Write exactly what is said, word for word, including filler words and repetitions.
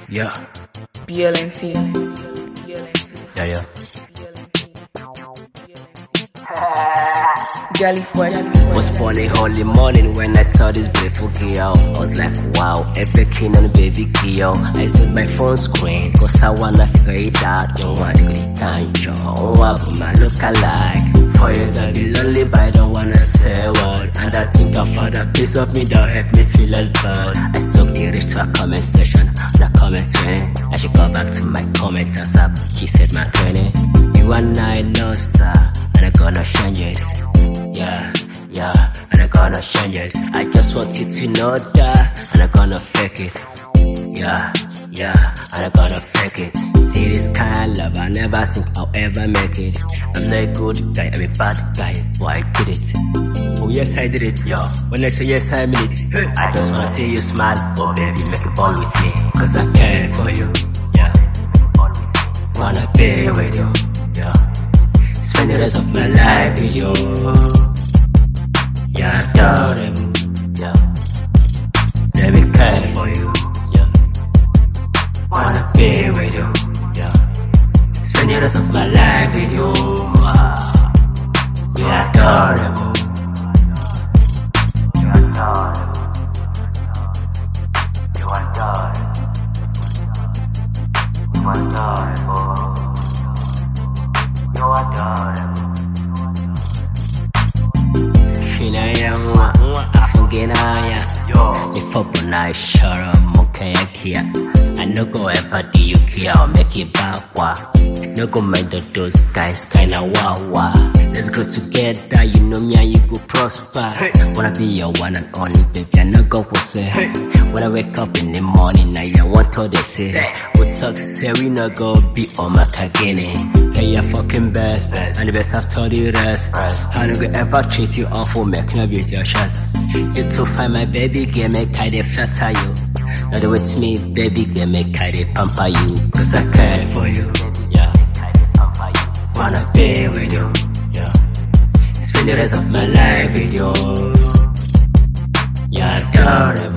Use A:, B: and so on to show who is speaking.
A: Yeah.
B: B L N C.
A: Yeah, yeah.
B: Jolly Fresh.
A: Was born a holy morning when I saw this beautiful girl. I was like, wow, epic king on baby girl. I zoomed my phone screen, cause I wanna figure it out. Don't want to go to time, Joe. What but my look alike? Four years I've been lonely, but I don't wanna say what. And I think I found a piece of me that help me feel as bad. I took the risk to a comment section, the comment training. I should go back to my commenters up. She said my training. You and I know, sir, and I'm gonna change it. Yeah, yeah, and I'm gonna change it. I just want you to know that, and I'm gonna fake it. Yeah, yeah, and I'm gonna fake it. See this kind of love, I never think I'll ever make it. I'm not a good guy, I'm a bad guy, boy, I did it. Oh yes, I did it, yo. When I say yes, I mean it. I just wanna see you smile, oh baby, make a ball with me. Cause I care for you, yeah. Wanna be with you, yeah. Spend the rest of my life with you. You're adorable, yeah. Let me care for you, yeah. Wanna be with you, yeah. Spend the rest of my life with you. Ah. You're adorable. You're adorable. You're adorable. You're adorable. You're adorable. Shina yangwa, afungenaya. If up on I shut up, mokaya kia. I no go ever do you care or make it backwa. No go mind those guys kinda wawa. Let's grow together, you know me and you go prosper. Hey. Wanna be your one and only baby, I no go for say. Hey. When I wake up in the morning, now you want all they say. Hey. We talk say we no go be on my kagene. Can you fucking best, best. And the best after the rest. Rest. I no go ever treat you awful, make no beauty your shots. You to find my baby girl, make I dey flatter you. Now the with me, baby girl, make I dey pamper you. Cause I care for you, yeah. Wanna be with you, yeah. Spend the rest of my life with you. You're adorable.